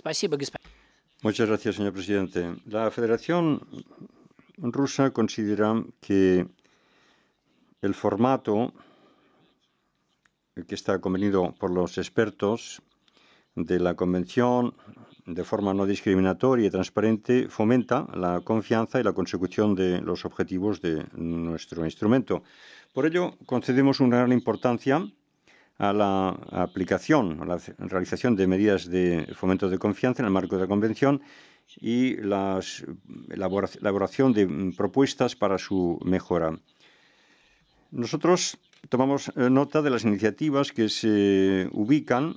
Muchas gracias, señor presidente. La Federación Rusa considera que el formato que está convenido por los expertos de la Convención de forma no discriminatoria y transparente fomenta la confianza y la consecución de los objetivos de nuestro instrumento. Por ello, concedemos una gran importancia a la aplicación, a la realización de medidas de fomento de confianza en el marco de la Convención y la elaboración de propuestas para su mejora. Nosotros tomamos nota de las iniciativas que se ubican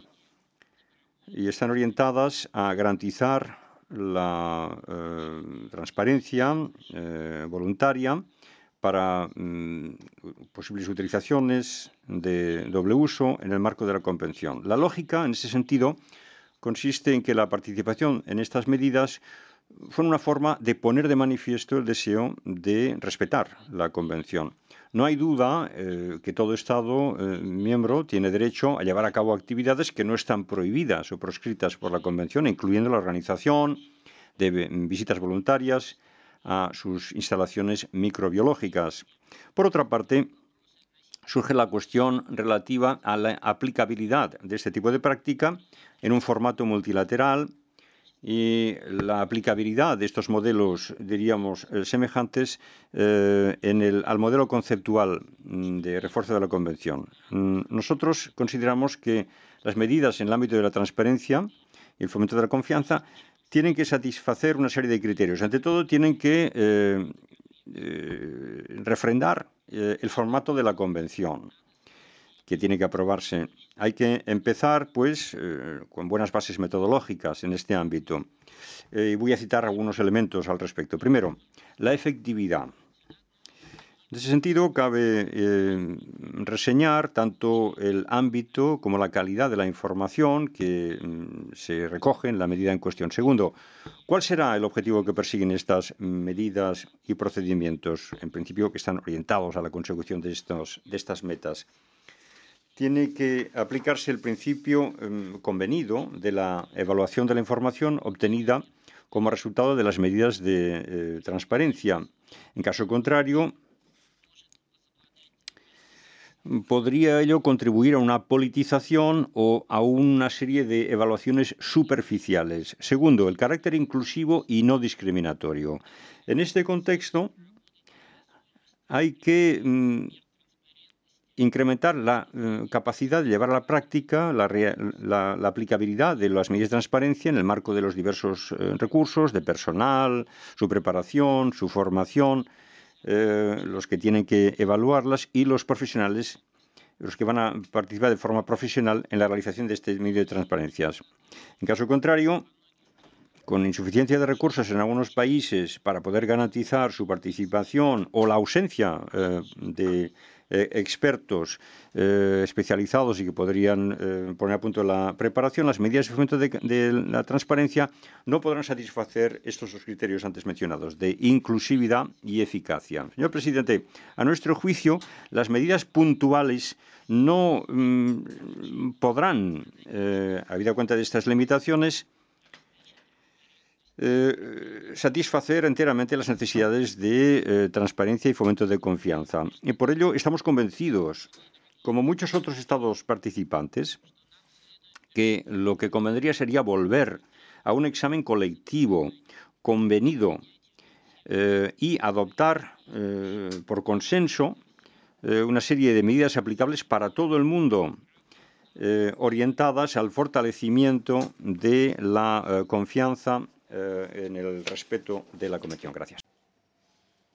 y están orientadas a garantizar la transparencia voluntaria para posibles utilizaciones de doble uso en el marco de la Convención. La lógica, en ese sentido, consiste en que la participación en estas medidas fue una forma de poner de manifiesto el deseo de respetar la Convención. No hay duda que todo Estado miembro tiene derecho a llevar a cabo actividades que no están prohibidas o proscritas por la Convención, incluyendo la organización de visitas voluntarias a sus instalaciones microbiológicas. Por otra parte, surge la cuestión relativa a la aplicabilidad de este tipo de práctica en un formato multilateral y la aplicabilidad de estos modelos, diríamos, semejantes al modelo conceptual de refuerzo de la Convención. Nosotros consideramos que las medidas en el ámbito de la transparencia y el fomento de la confianza tienen que satisfacer una serie de criterios. Ante todo, tienen que refrendar el formato de la Convención, que tiene que aprobarse. Hay que empezar, pues, con buenas bases metodológicas en este ámbito. Voy a citar algunos elementos al respecto. Primero, la efectividad. En ese sentido, cabe reseñar tanto el ámbito como la calidad de la información que se recoge en la medida en cuestión. Segundo, ¿cuál será el objetivo que persiguen estas medidas y procedimientos? En principio, que están orientados a la consecución de estas metas. Tiene que aplicarse el principio convenido de la evaluación de la información obtenida como resultado de las medidas de transparencia. En caso contrario, podría ello contribuir a una politización o a una serie de evaluaciones superficiales. Segundo, el carácter inclusivo y no discriminatorio. En este contexto, hay que incrementar la capacidad de llevar a la práctica la aplicabilidad de las medidas de transparencia en el marco de los diversos recursos, de personal, su preparación, su formación, los que tienen que evaluarlas y los profesionales, los que van a participar de forma profesional en la realización de este medio de transparencias. En caso contrario, con insuficiencia de recursos en algunos países para poder garantizar su participación o la ausencia de expertos especializados y que podrían poner a punto la preparación, las medidas de fomento de la transparencia no podrán satisfacer estos dos criterios antes mencionados, de inclusividad y eficacia. Señor presidente, a nuestro juicio, las medidas puntuales no podrán, habida cuenta de estas limitaciones, satisfacer enteramente las necesidades de transparencia y fomento de confianza. Y por ello estamos convencidos, como muchos otros Estados participantes, que lo que convendría sería volver a un examen colectivo, convenido, y adoptar por consenso una serie de medidas aplicables para todo el mundo, orientadas al fortalecimiento de la confianza en el respeto de la Convención. Gracias.